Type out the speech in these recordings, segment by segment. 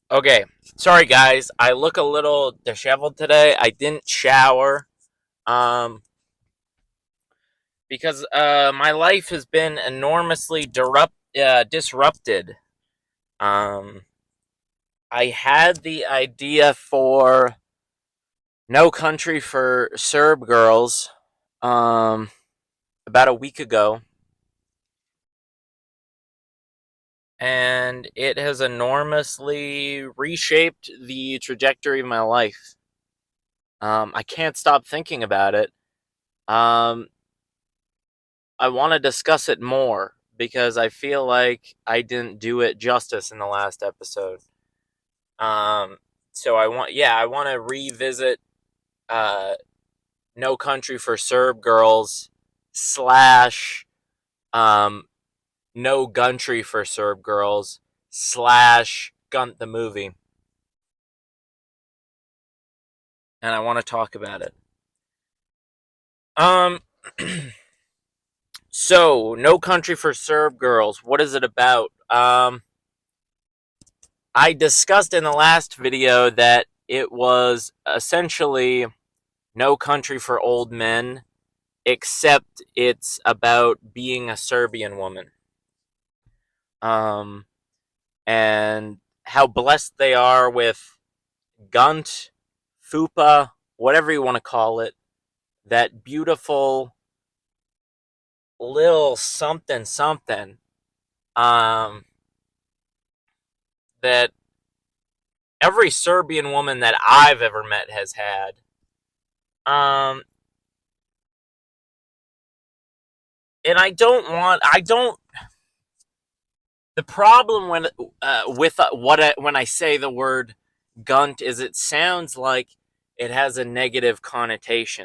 Okay, sorry guys. I look a little disheveled today. I didn't shower um because my life has been enormously disrupted. Um I had the idea for No Country for Serb Girls um about a week ago, and it has enormously reshaped the trajectory of my life. I can't stop thinking about it. Um I want to discuss it more because I feel like I didn't do it justice in the last episode. Um, so I want to revisit uh, No Country for Serb Girls slash um, No Country for Serb Girls slash Gunt the movie, and I want to talk about it. Um, so No Country for Serb Girls, what is it about? I discussed in the last video that it was essentially No Country for Old Men, except it's about being a Serbian woman. Um, and how blessed they are with Gunt, Fupa, whatever you want to call it, that beautiful little something something um, that every Serbian woman that I've ever met has had. Um, and I don't the problem when I say the word gunt is it sounds like it has a negative connotation.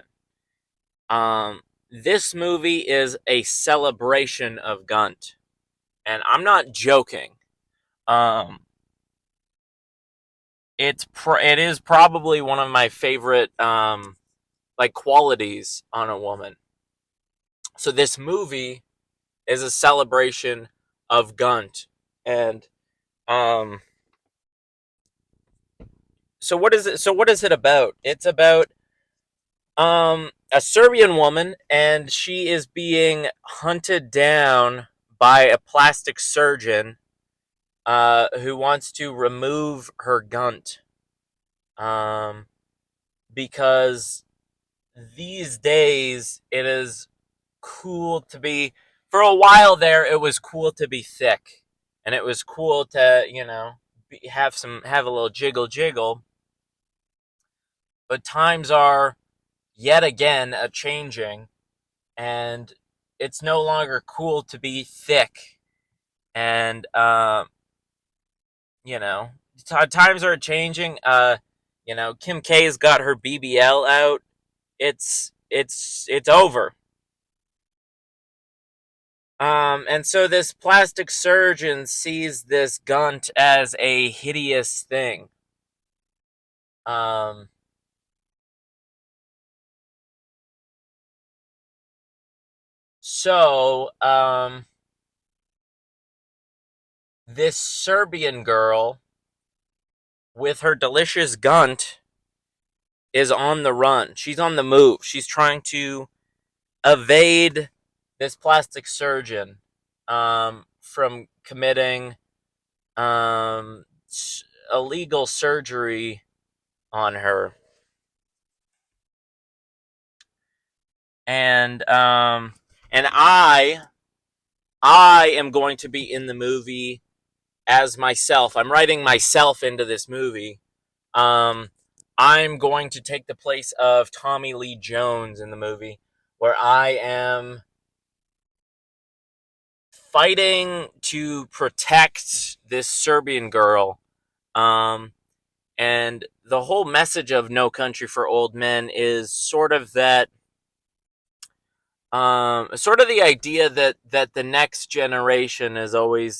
This movie is a celebration of gunt, and I'm not joking. Um, it is probably one of my favorite like qualities on a woman. So this movie is a celebration of gunt, and um, so what is it? So what is it about? It's about a Serbian woman, and she is being hunted down by a plastic surgeon who wants to remove her gunt. Um, because these days it is cool to be. For a while there, it was cool to be thick, and it was cool to have a little jiggle jiggle. But times are yet again a changing, and it's no longer cool to be thick. And you know, times are changing. Kim K's got her BBL out. It's over. And so this plastic surgeon sees this gunt as a hideous thing. Um, so this Serbian girl with her delicious gunt is on the run. She's on the move. She's trying to evade this plastic surgeon from committing um, illegal surgery on her. And and I am going to be in the movie as myself. I'm writing myself into this movie. Um, I'm going to take the place of Tommy Lee Jones in the movie, where I am fighting to protect this Serbian girl. Um, and the whole message of No Country for Old Men is sort of the idea that the next generation is always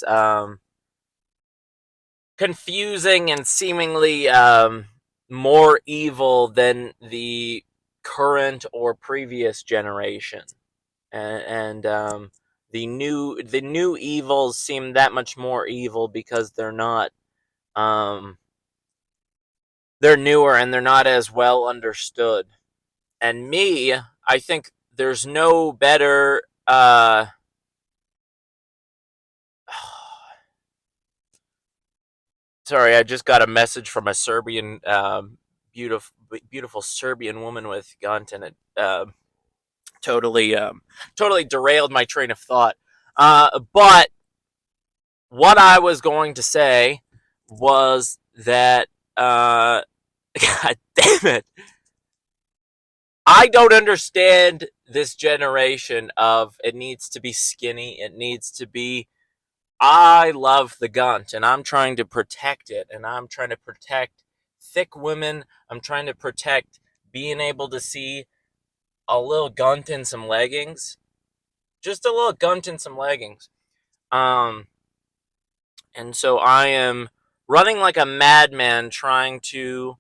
confusing and seemingly more evil than the current or previous generation, and the new evils seem that much more evil because they're not um, they're newer and they're not as well understood. And me, I think there's no better sorry, I just got a message from a Serbian beautiful Serbian woman with Gunt, and it totally totally derailed my train of thought. But what I was going to say was that God damn it, I don't understand this generation of it needs to be skinny, it needs to be. I love the Gunt, and I'm trying to protect it, and I'm trying to protect thick women. I'm trying to protect being able to see a little Gunt in some leggings, just a little Gunt in some leggings. Um, and so I am running like a madman trying to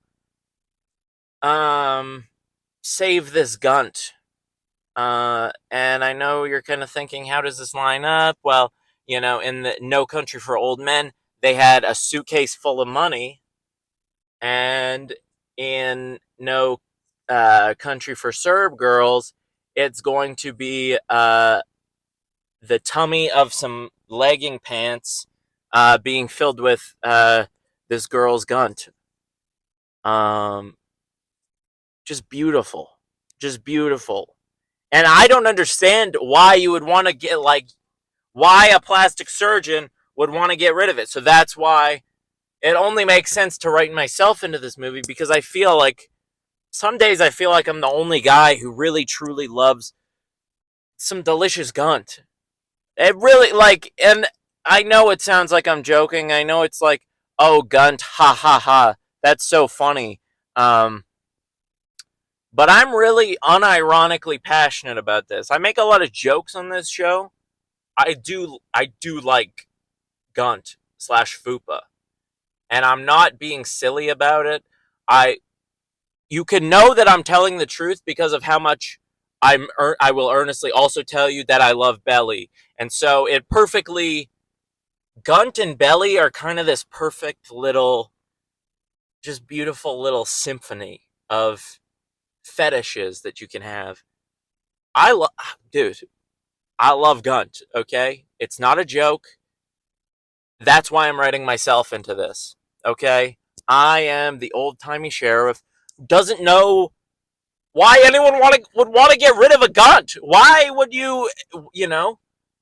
um save this Gunt. And I know you're kind of thinking, how does this line up? Well, in the No Country for Old Men, they had a suitcase full of money, and in No Country for Serb Girls, it's going to be the tummy of some legging pants being filled with this girl's Gunt. Um, just beautiful, just beautiful. And I don't understand why you would want to get why a plastic surgeon would want to get rid of it. So that's why it only makes sense to write myself into this movie, because I feel like some days I feel like I'm the only guy who really truly loves some delicious Gunt. It really and I know it sounds like I'm joking. I know it's like, oh, Gunt, ha ha ha, that's so funny. Um, but I'm really unironically passionate about this. I make a lot of jokes on this show. I do like Gunt slash Fupa, and I'm not being silly about it. I You can know that I'm telling the truth because of how much I will earnestly also tell you that I love Belly, and so it perfectly Gunt and Belly are kind of this perfect little, just beautiful little symphony of fetishes that you can have. I love, dude. I love Gunt. Okay, it's not a joke. That's why I'm writing myself into this. Okay, I am the old timey sheriff who doesn't know why anyone would want to get rid of a Gunt. Why would you? You know,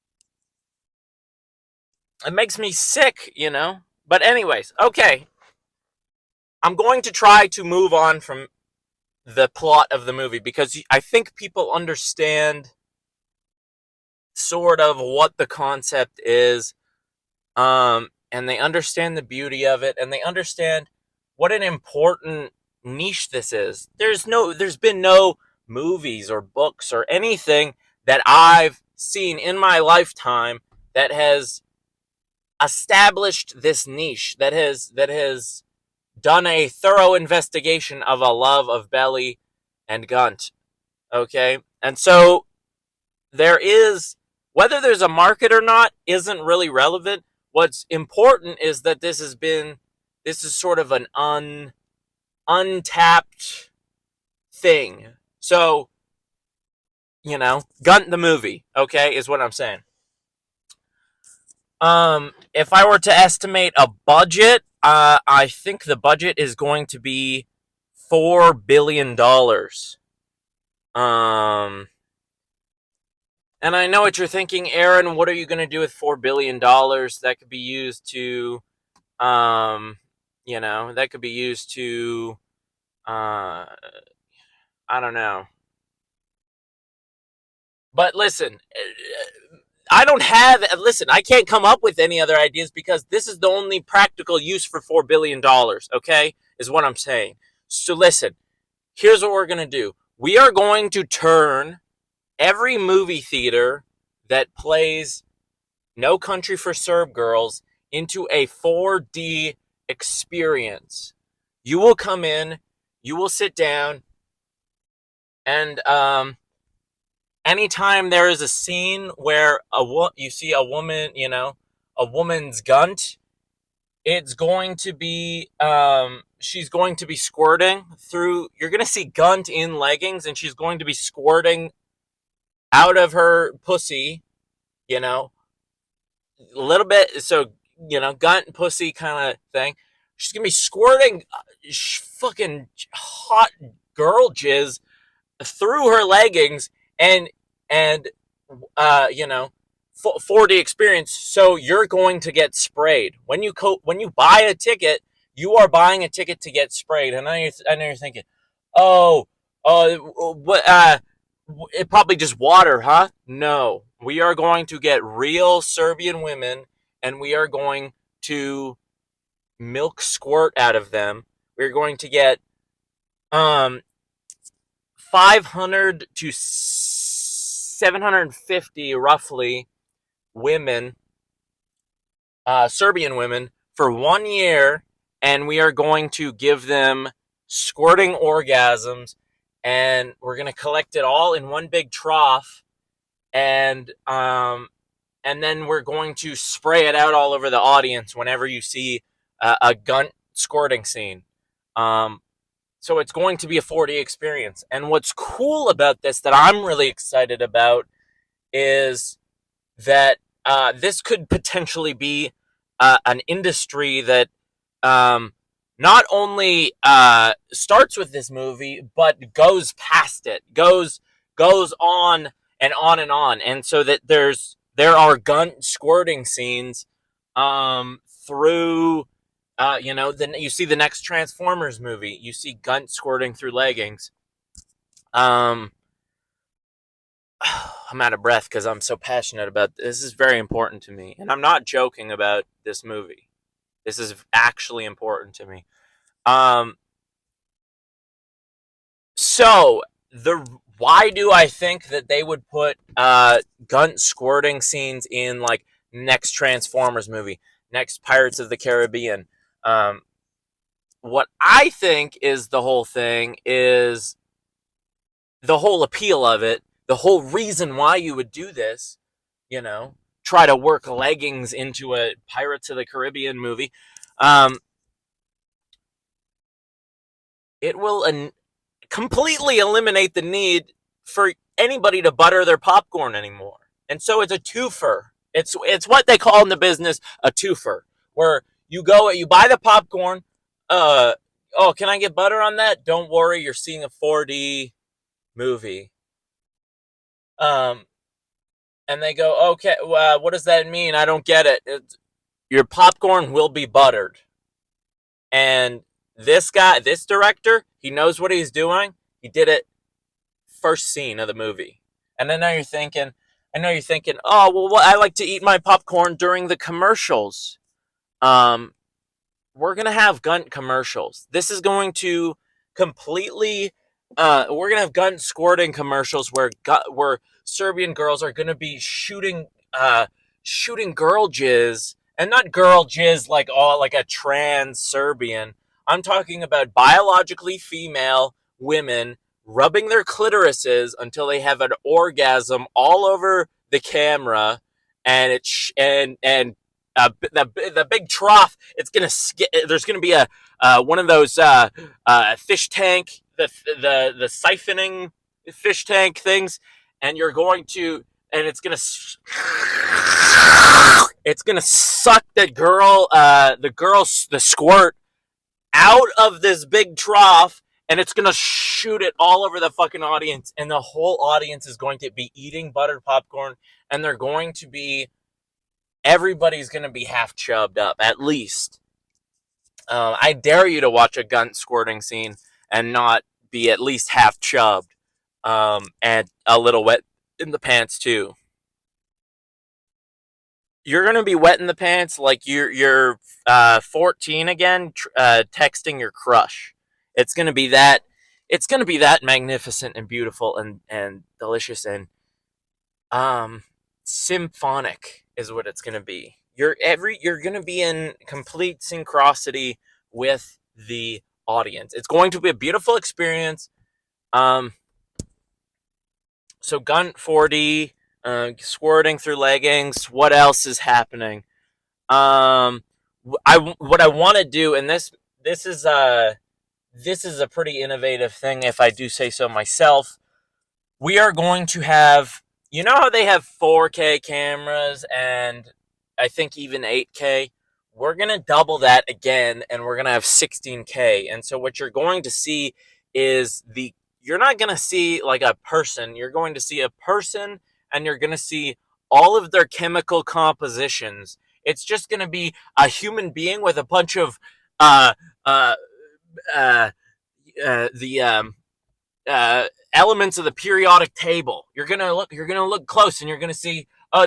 it makes me sick. But anyways, okay. I'm going to try to move on from the plot of the movie because I think people understand sort of what the concept is, and they understand the beauty of it, and they understand what an important niche this is. There's been no movies or books or anything that I've seen in my lifetime that has established this niche, that has done a thorough investigation of a love of Belly and Gunt. Okay, and so there is, whether there's a market or not isn't really relevant. What's important is that this is sort of an untapped thing. So, Gunt the movie, okay, is what I'm saying. If I were to estimate a budget, I think the budget is going to be $4 billion. Um, and I know what you're thinking, Aaron. What are you going to do with $4 billion? That could be used to, that could be used to, uh, I don't know. But listen, I don't have, listen, I can't come up with any other ideas because this is the only practical use for $4 billion, okay? Is what I'm saying. So listen, here's what we're going to do. We are going to turn every movie theater that plays No Country for Serb Girls into a 4D experience. You will come in, you will sit down, and anytime there is a scene where you see a woman, a woman's Gunt, it's going to be she's going to be squirting through. You're going to see Gunt in leggings, and she's going to be squirting out of her pussy, you know, a little bit. So, Gunt and pussy kind of thing. She's going to be squirting fucking hot girl jizz through her leggings, and you know, 4D experience. So you're going to get sprayed when you buy a ticket. You are buying a ticket to get sprayed. And I know you're thinking, oh, what? It probably just water, huh? No, we are going to get real Serbian women, and we are going to milk squirt out of them. We're going to get um 500 to 750 roughly women, Serbian women, for 1 year, and we are going to give them squirting orgasms, and we're going to collect it all in one big trough, and then we're going to spray it out all over the audience whenever you see a Gunt squirting scene. Um, so it's going to be a 4D experience. And what's cool about this that I'm really excited about is that this could potentially be an industry that um, not only starts with this movie but goes past it, goes on and on and on, and so that there are gun squirting scenes through. Then you see the next Transformers movie. You see Gunt squirting through leggings. Um, I'm out of breath because I'm so passionate about this. This is very important to me, and I'm not joking about this movie. This is actually important to me. Um, so the why do I think that they would put gun squirting scenes in like next Transformers movie, next Pirates of the Caribbean? Um, what I think is the whole thing is the whole appeal of it, the whole reason why you would do this, you know, try to work leggings into a Pirates of the Caribbean movie. Um, it will completely eliminate the need for anybody to butter their popcorn anymore. And so it's a twofer. It's what they call in the business a twofer, where you buy the popcorn. Oh, can I get butter on that? Don't worry, you're seeing a 4D movie. Um, and they go, okay, what does that mean? I don't get it. Your popcorn will be buttered. And this director, he knows what he's doing. He did it first scene of the movie. And I know you're thinking, oh, well, I like to eat my popcorn during the commercials. Um, we're going to have Gunt commercials. This is going to completely, we're going to have Gunt squirting commercials where Serbian girls are going to be shooting girl jizz, and not girl jizz like all like a trans Serbian. I'm talking about biologically female women rubbing their clitorises until they have an orgasm all over the camera, and the big trough. There's gonna be a one of those fish tank, the siphoning fish tank things, and you're going to and it's gonna suck the squirt out of this big trough, and it's gonna shoot it all over the fucking audience, and the whole audience is going to be eating buttered popcorn, and everybody's gonna be half chubbed up at least. I dare you to watch a Gunt squirting scene and not be at least half chubbed, and a little wet in the pants too. You're gonna be wet in the pants like you're 14 again, texting your crush. It's gonna be that. It's gonna be that magnificent and beautiful and delicious and um symphonic is what it's gonna be. You're gonna be in complete synchronicity with the audience. It's going to be a beautiful experience. Um, so Gunt 4D, squirting through leggings. What else is happening? Um, what I want to do, and this is uh this is a pretty innovative thing, if I do say so myself. We are going to have, you know how they have 4K cameras and I think even 8K? We're going to double that again, and we're going to have 16K. And so what you're going to see is you're not going to see like a person, you're going to see a person, and you're going to see all of their chemical compositions. It's just going to be a human being with a bunch of uh, uh, uh, the elements of the periodic table. You're gonna look close, and you're gonna see, oh,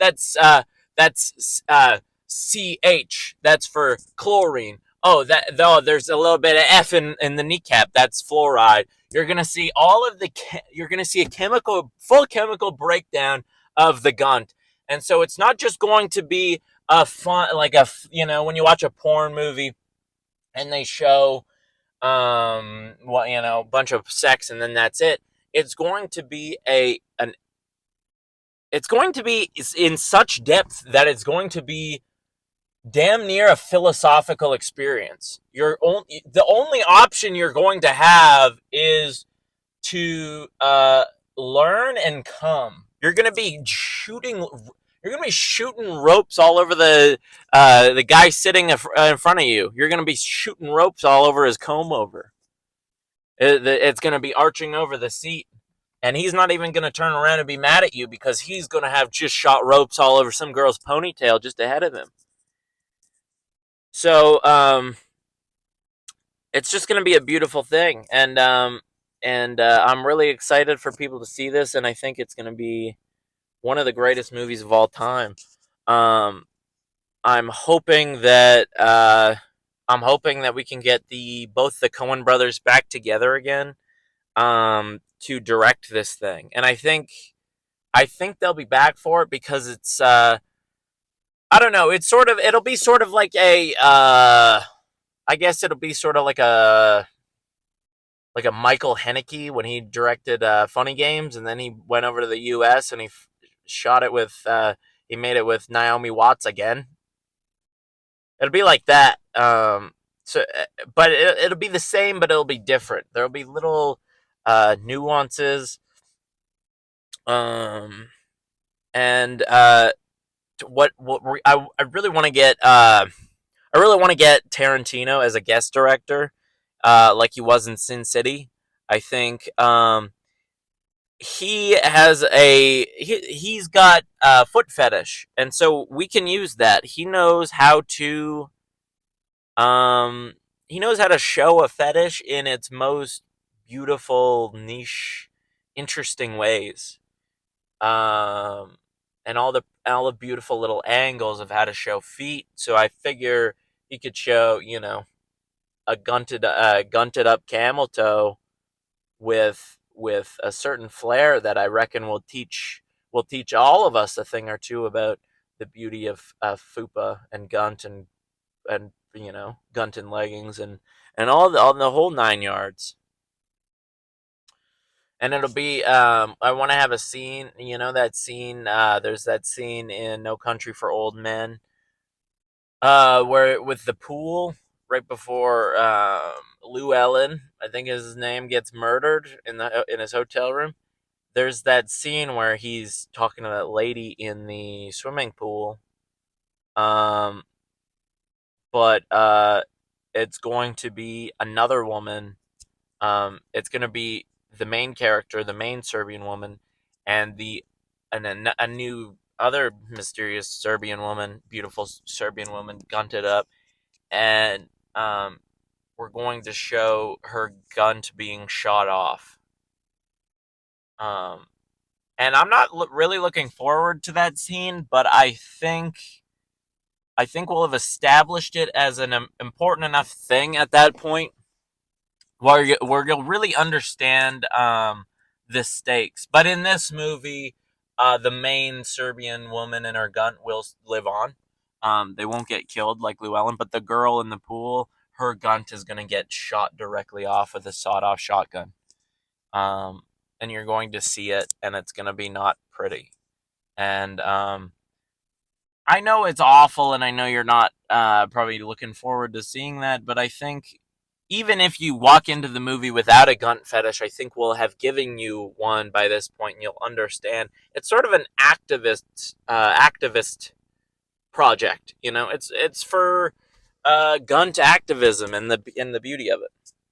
that's CH. That's for chlorine. Oh, that though there's a little bit of F in the kneecap. That's fluoride. You're gonna see you're gonna see a full chemical breakdown of the gunt, and so it's not just going to be a fun, like when you watch a porn movie and they show a bunch of sex, and then that's it. It's going to be it's going to be in such depth that it's going to be damn near a philosophical experience. The only option you're going to have is to learn and come. You're gonna be shooting ropes all over the guy sitting in front of you. You're gonna be shooting ropes all over his comb over. It's gonna be arching over the seat, and he's not even gonna turn around and be mad at you because he's gonna have just shot ropes all over some girl's ponytail just ahead of him. So it's just gonna be a beautiful thing, and I'm really excited for people to see this, and I think it's gonna be one of the greatest movies of all time. Um, I'm hoping that we can get both the Coen brothers back together again, to direct this thing, and I think they'll be back for it because it's I don't know, it'll be sort of like I guess it'll be sort of like a Michael Haneke when he directed Funny Games, and then he went over to the U.S. and shot it with he made it with Naomi Watts again. It'll be like that. But it'll be the same, but it'll be different. There'll be little nuances. Um, and I really want to get Tarantino as a guest director, like he was in Sin City. I think he's got a foot fetish, and so we can use that. Um he knows how to show a fetish in its most beautiful, niche, interesting ways. Um and all the beautiful little angles of how to show feet. So I figure he could show, a gunted up camel toe with a certain flair that I reckon will teach all of us a thing or two about the beauty of fupa and gunt, and gunt and leggings, and all the whole 9 yards. And it'll be I want to have a scene, that scene, there's that scene in No Country for Old Men, where with the pool right before Lou Ellen, I think is his name, gets murdered in his hotel room. There's that scene where he's talking to that lady in the swimming pool. Um, but it's going to be another woman. It's going to be the main character, the main Serbian woman, and a new other mysterious Serbian woman, beautiful Serbian woman, gunted up, and we're going to show her gunt being shot off. Um, and I'm not really looking forward to that scene, but I think we'll have established it as an important enough thing at that point where you'll really understand the stakes. But in this movie, the main Serbian woman and her gun will live on. They won't get killed like Llewellyn, but the girl in the pool, her gun is going to get shot directly off with a sawed-off shotgun. Um, and you're going to see it, and it's going to be not pretty. And I know it's awful, and I know you're not probably looking forward to seeing that, but I think even if you walk into the movie without a gun fetish, I think we'll have given you one by this point, and you'll understand. It's sort of an activist project. You know, it's for gunt activism and the beauty of it.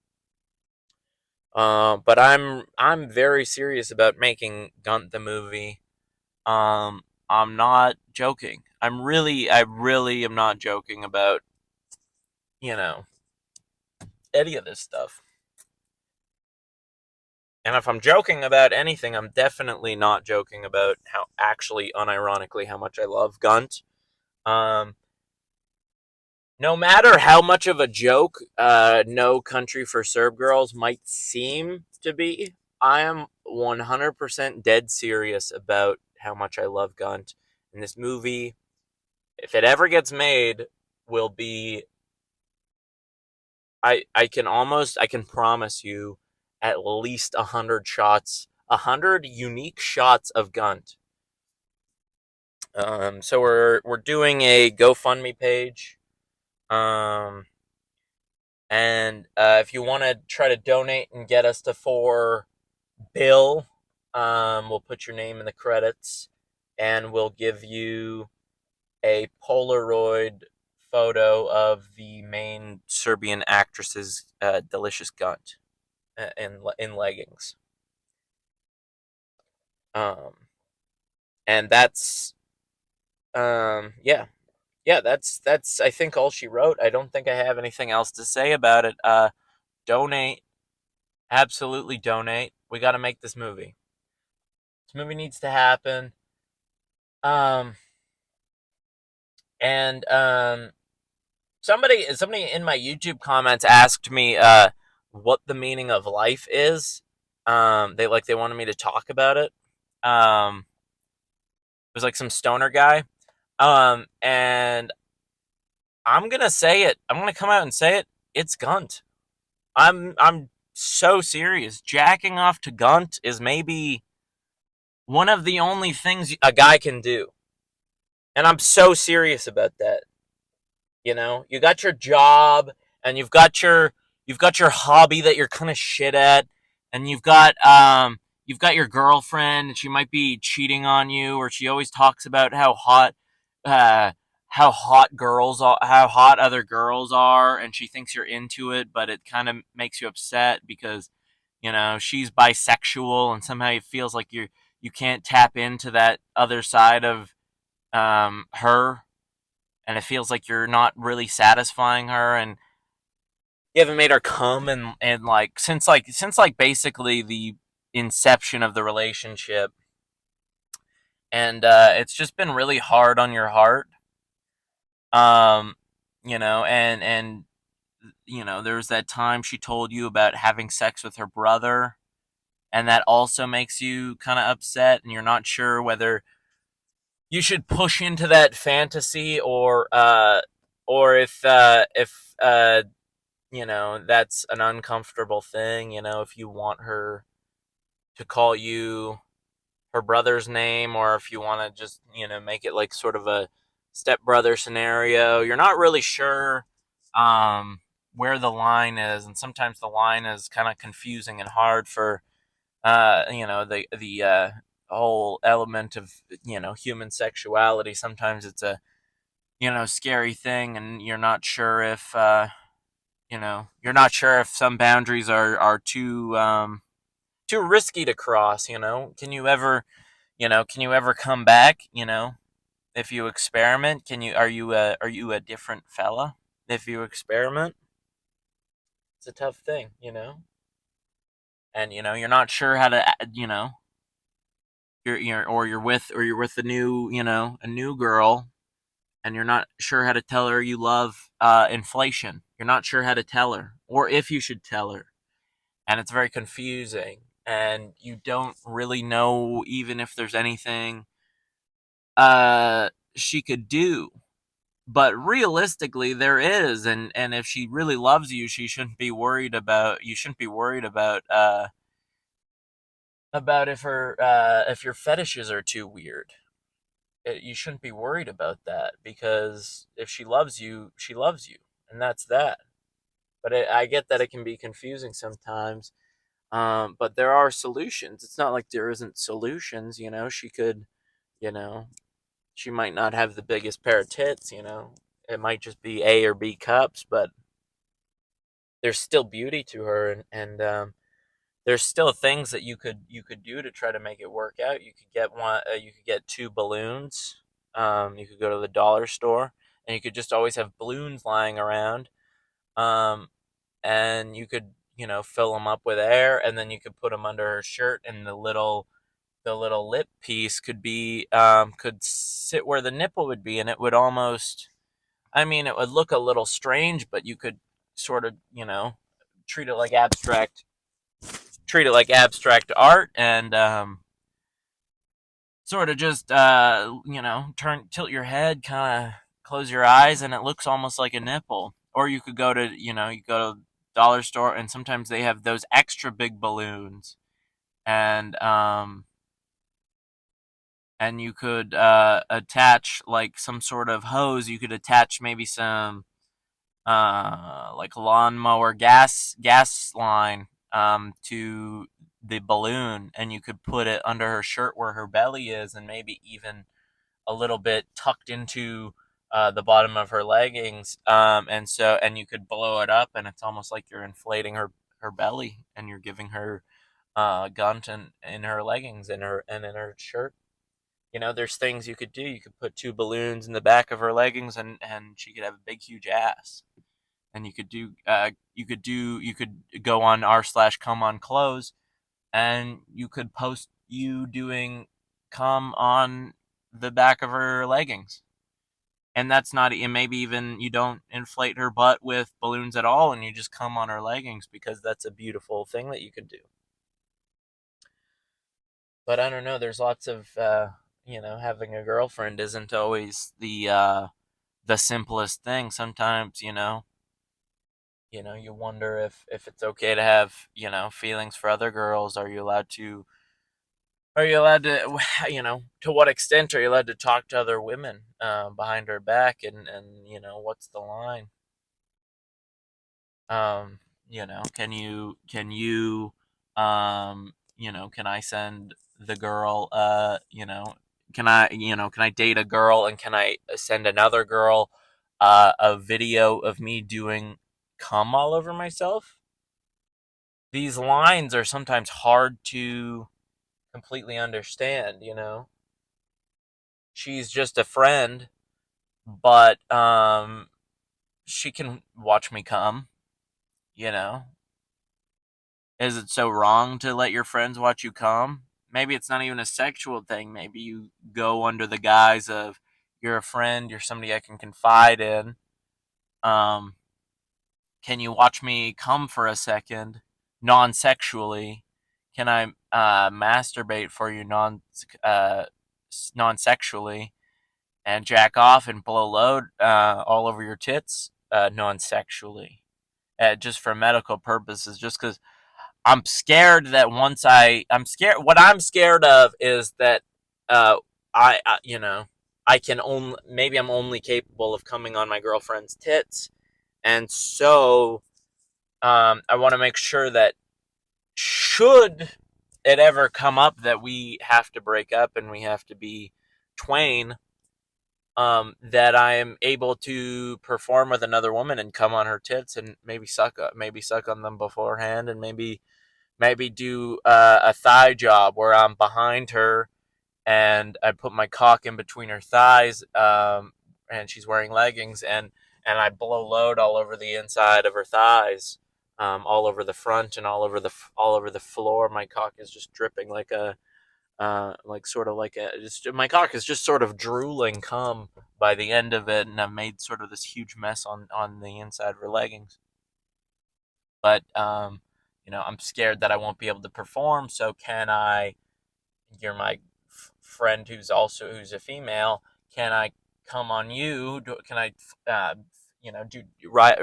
But I'm very serious about making Gunt the movie. I'm not joking. I really am not joking about you know any of this stuff. And if I'm joking about anything, I'm definitely not joking about how actually unironically how much I love Gunt. Um, no matter how much of a joke No Country for Serb Girls might seem to be, I am 100% dead serious about how much I love Gunt. And this movie, if it ever gets made, will be I can promise you at least 100 shots, 100 unique shots of Gunt. So we're doing a GoFundMe page. Um, and if you want to try to donate and get us to 4 bill, we'll put your name in the credits, and we'll give you a Polaroid photo of the main Serbian actress's delicious Gunt in leggings. Um, and yeah, that's I think all she wrote. I don't think I have anything else to say about it. Donate, absolutely donate. We got to make this movie. This movie needs to happen. Um, and somebody in my YouTube comments asked me what the meaning of life is. They wanted me to talk about it. It was like some stoner guy. And I'm gonna say it. I'm gonna come out and say it. It's Gunt. I'm so serious. Jacking off to Gunt is maybe one of the only things a guy can do, and I'm so serious about that. You know, you got your job, and you've got your hobby that you're kind of shit at, and you've got your girlfriend, and she might be cheating on you, or she always talks about uh how hot other girls are, and she thinks you're into it, but it kind of makes you upset because she's bisexual, and somehow it feels like you can't tap into that other side of her, and it feels like you're not really satisfying her, and you haven't made her come, and since basically the inception of the relationship, and it's just been really hard on your heart. um and there was that time she told you about having sex with her brother, and that also makes you kind of upset, and you're not sure whether you should push into that fantasy, or if that's an uncomfortable thing, if you want her to call you her brother's name, or if you want to just make it like sort of a stepbrother scenario. You're not really sure where the line is, and sometimes the line is kind of confusing and hard for the whole element of human sexuality. Sometimes it's a scary thing, and you're not sure if some boundaries are too risky to cross. Can you ever come back? If you experiment, are you a different fella if you experiment? It's a tough thing. And you're not sure how to you're with a new girl, and you're not sure how to tell her you love inflation. You're not sure how to tell her, or if you should tell her, and it's very confusing, and you don't really know even if there's anything she could do. But realistically, there is, and if she really loves you, she shouldn't be worried about. You shouldn't be worried about if your fetishes are too weird. you shouldn't be worried about that, because if she loves you, she loves you, and that's that. But I get that it can be confusing sometimes. But there are solutions. It's not like there isn't solutions. She could, you know, she might not have the biggest pair of tits. It might just be A or B cups, but there's still beauty to her, and there's still things that you could do to try to make it work out. You could get one. You could get two balloons. You could go to the dollar store, and you could just always have balloons lying around. Um, and you could fill them up with air, and then you could put them under her shirt, and the little lip piece could sit where the nipple would be, and it would almost, I mean, it would look a little strange, but you could sort of treat it like abstract art, and sort of just tilt your head, kind of close your eyes, and it looks almost like a nipple. Or you could go to dollar store, and sometimes they have those extra big balloons, and you could attach like some sort of hose. You could attach maybe some like lawnmower gas line to the balloon, and you could put it under her shirt where her belly is, and maybe even a little bit tucked into the bottom of her leggings, and you could blow it up, and it's almost like you're inflating her belly, and you're giving her gunt in her leggings and in her shirt. There's things you could do. You could put two balloons in the back of her leggings, and she could have a big, huge ass. And you could go on r/come on clothes, and you could post you doing come on the back of her leggings. And that's not, and maybe even you don't inflate her butt with balloons at all, and you just come on her leggings, because that's a beautiful thing that you could do. But I don't know. There's lots of having a girlfriend isn't always the simplest thing. Sometimes you wonder if it's okay to have feelings for other girls. Are you allowed to to what extent are you allowed to talk to other women behind her back, and what's the line? Can I send the girl, can I date a girl, and can I send another girl a video of me doing cum all over myself? These lines are sometimes hard to completely understand. She's just a friend, but she can watch me cum, you know. Is it so wrong to let your friends watch you cum? Maybe it's not even a sexual thing. Maybe you go under the guise of you're a friend, you're somebody I can confide in. Um, can you watch me cum for a second, non-sexually? Can I masturbate for you uh, non-sexually, and jack off and blow load all over your tits non-sexually, just for medical purposes? Just because I'm scared that I'm scared. What I'm scared of is that uh, I can only, maybe I'm only capable of coming on my girlfriend's tits, and so I want to make sure that, should it ever come up that we have to break up and we have to be twain, that I am able to perform with another woman and come on her tits, and maybe suck on them beforehand, and maybe do a thigh job where I'm behind her, and I put my cock in between her thighs, and she's wearing leggings, and I blow load all over the inside of her thighs, all over the front, and all over the floor. My cock is just dripping like a like sort of like a just my cock is just sort of drooling cum by the end of it, and I've made sort of this huge mess on the inside of her leggings. But I'm scared that I won't be able to perform. So can I? You're my friend who's a female. Can I come on you? Can I, do right?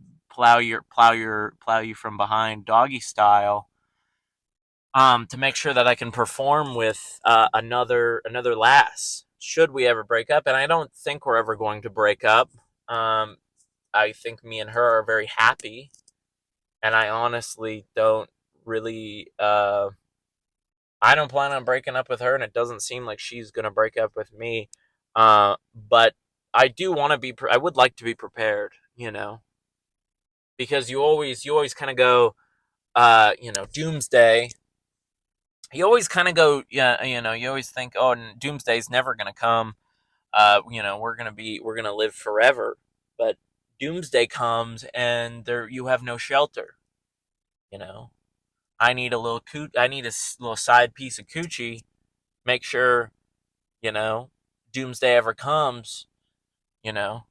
Plow you from behind, doggy style, to make sure that I can perform with another lass. should we ever break up, and I don't think we're ever going to break up. I think me and her are very happy, and I honestly don't really. I don't plan on breaking up with her, and it doesn't seem like she's gonna break up with me. But I do want to be. I would like to be prepared, because you always kind of go, doomsday. You always kind of go, yeah, you always think, oh, doomsday's never gonna come. We're gonna live forever, but doomsday comes, and you have no shelter. You know, I need I need a little side piece of coochie. Make sure, you know, doomsday ever comes. You know,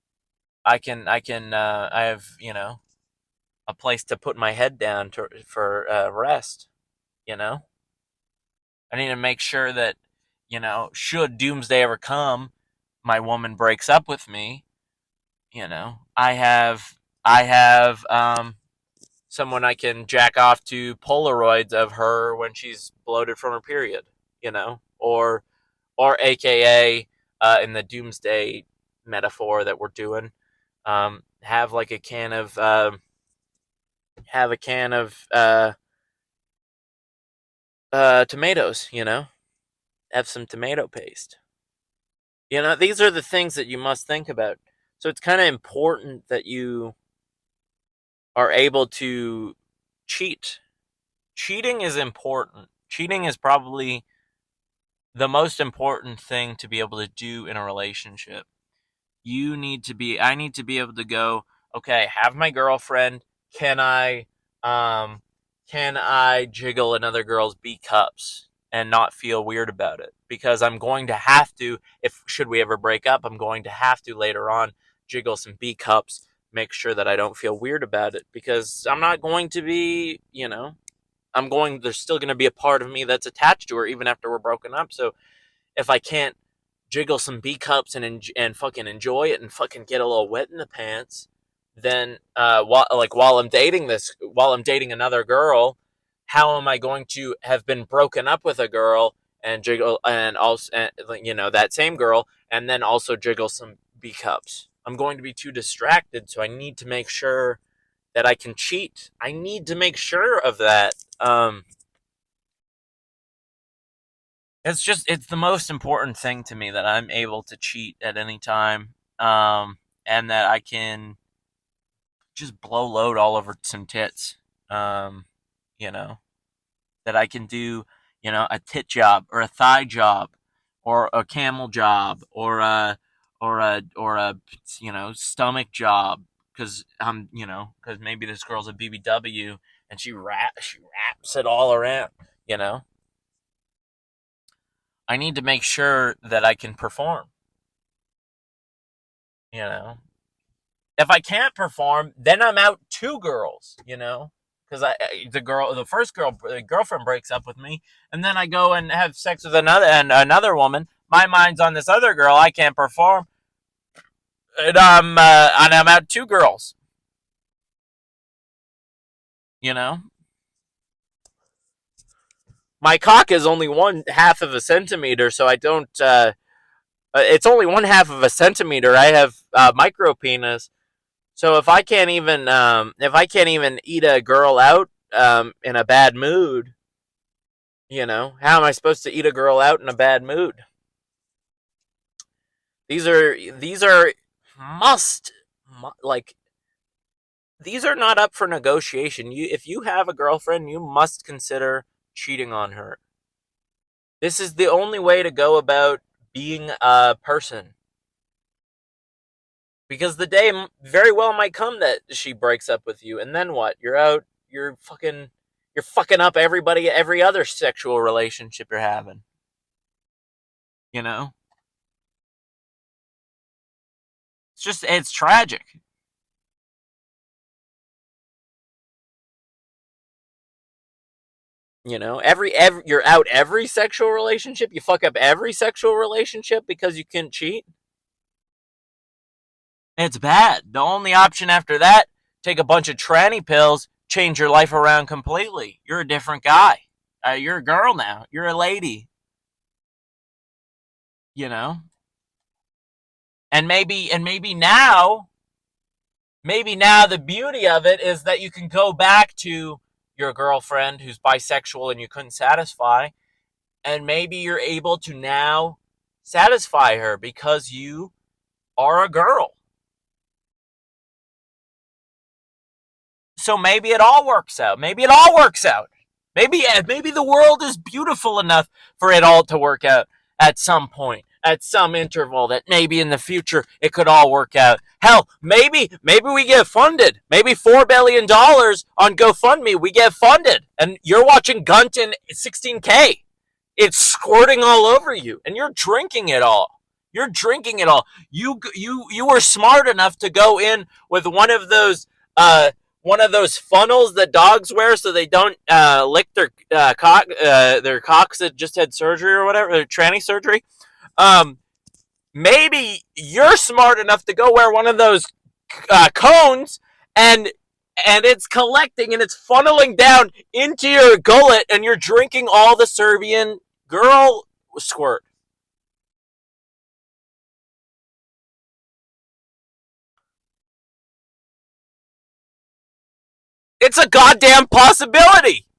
I have, a place to put my head down for rest. You know, I need to make sure that, should doomsday ever come, my woman breaks up with me. I have someone I can jack off to Polaroids of her when she's bloated from her period, or AKA, in the doomsday metaphor that we're doing, have like have a can of tomatoes, have some tomato paste. These are the things that you must think about. So it's kind of important that you are able to cheat. Cheating is important. Cheating is probably the most important thing to be able to do in a relationship. I need to be able to go, okay, have my girlfriend, can I um can I jiggle another girl's B cups and not feel weird about it? Because I'm going to have to, if should we ever break up, I'm going to have to later on jiggle some B cups, make sure that I don't feel weird about it, because I'm not going to be, there's still going to be a part of me that's attached to her even after we're broken up. So if I can't jiggle some B cups and fucking enjoy it and fucking get a little wet in the pants, then while I'm dating another girl, how am I going to have been broken up with a girl and jiggle, and also, that same girl, and then also jiggle some B cups? I'm going to be too distracted, so I need to make sure that I can cheat. I need to make sure of that. It's the most important thing to me that I'm able to cheat at any time, and that I can just blow load all over some tits. Um, you know, that I can do, a tit job or a thigh job or a camel job or a stomach job, because because maybe this girl's a BBW and she wraps it all around. You know, I need to make sure that I can perform. You know, if I can't perform, then I'm out two girls. Because the first girlfriend breaks up with me, and then I go and have sex with another woman. My mind's on this other girl. I can't perform, and I'm out two girls. You know, my cock is only 1/2 of a centimeter, so I don't. It's only 1/2 of a centimeter. I have micro penis. So if I can't even eat a girl out in a bad mood, how am I supposed to eat a girl out in a bad mood? These are must like these are not up for negotiation. If you have a girlfriend, you must consider cheating on her. This is the only way to go about being a person. Because the day very well might come that she breaks up with you, and then what? You're out. You're fucking up every other sexual relationship you're having. You know, it's tragic. Every you're out every sexual relationship. You fuck up every sexual relationship because you couldn't cheat. It's bad. The only option after that, take a bunch of tranny pills, change your life around completely. You're a different guy. You're a girl now. You're a lady. you know? And maybe now the beauty of it is that you can go back to your girlfriend who's bisexual and you couldn't satisfy, and maybe you're able to now satisfy her because you are a girl. So maybe it all works out. Maybe it all works out. Maybe the world is beautiful enough for it all to work out at some point, at some interval, that maybe in the future it could all work out. Hell, maybe we get funded. Maybe $4 billion on GoFundMe we get funded, and you're watching Gunt in 16K. It's squirting all over you, and you're drinking it all. You're drinking it all. You were smart enough to go in with one of those funnels that dogs wear so they don't lick their cocks that just had surgery or whatever, their tranny surgery. Um, Maybe you're smart enough to go wear one of those cones, and it's collecting and it's funneling down into your gullet, and you're drinking all the Serbian girl squirt. It's a goddamn possibility.